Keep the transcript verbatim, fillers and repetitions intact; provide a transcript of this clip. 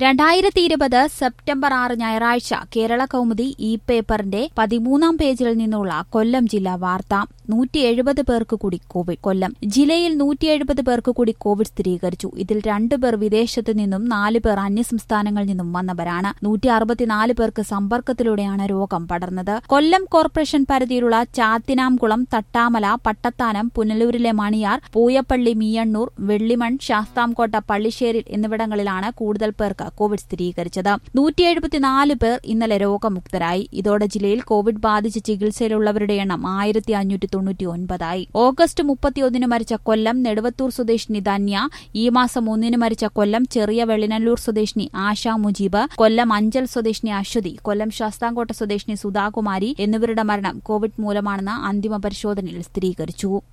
രണ്ടായിരത്തി ഇരുപത് സെപ്റ്റംബർ ആറ് ഞായറാഴ്ച കേരള കൗമുദി ഇ പേപ്പറിന്റെ പതിമൂന്നാം പേജിൽ നിന്നുള്ള കൊല്ലം ജില്ലാ വാർത്ത. നൂറ്റി എഴുപത് പേർക്ക് കൂടി കോവിഡ്. കൊല്ലം ജില്ലയിൽ നൂറ്റി എഴുപത് പേർക്ക് കൂടി കോവിഡ് സ്ഥിരീകരിച്ചു. ഇതിൽ രണ്ടുപേർ വിദേശത്തു നിന്നും നാല് പേർ അന്യസംസ്ഥാനങ്ങളിൽ നിന്നും വന്നവരാണ്. നൂറ്റി അറുപത്തിനാല് പേർക്ക് സമ്പർക്കത്തിലൂടെയാണ് രോഗം പടർന്നത്. കൊല്ലം കോർപ്പറേഷൻ പരിധിയിലുള്ള ചാത്തിനാംകുളം, തട്ടാമല, പട്ടത്താനം, പുനലൂരിലെ മണിയാർ, പൂയപ്പള്ളി, മീയണ്ണൂർ, വെള്ളിമൺ, ശാസ്താംകോട്ട, പള്ളിശ്ശേരി എന്നിവിടങ്ങളിലാണ് കൂടുതൽ പേർക്ക് കോവിഡ് സ്ഥിരീകരിച്ചത്. നൂറ്റി എഴുപത്തിനാല് പേർ ഇന്നലെ രോഗമുക്തരായി. ഇതോടെ ജില്ലയിൽ കോവിഡ് ബാധിച്ച് ചികിത്സയിലുള്ളവരുടെ എണ്ണം ആയിരത്തി അഞ്ഞൂറ്റി തൊണ്ണൂറ്റി ഒൻപതായി. ഓഗസ്റ്റ് മുപ്പത്തിയൊന്നിന് മരിച്ച കൊല്ലം നെടുവത്തൂർ സ്വദേശിനി ധന്യ, ഈ മാസം ഒന്നിന് മരിച്ച കൊല്ലം ചെറിയ വെള്ളിനല്ലൂർ സ്വദേശിനി ആശ മുജീബ്, കൊല്ലം അഞ്ചൽ സ്വദേശിനി അശ്വതി, കൊല്ലം ശാസ്താംകോട്ട സ്വദേശിനി സുധാകുമാരി എന്നിവരുടെ മരണം കോവിഡ് മൂലമാണെന്ന് അന്തിമ പരിശോധനയിൽ സ്ഥിരീകരിച്ചു.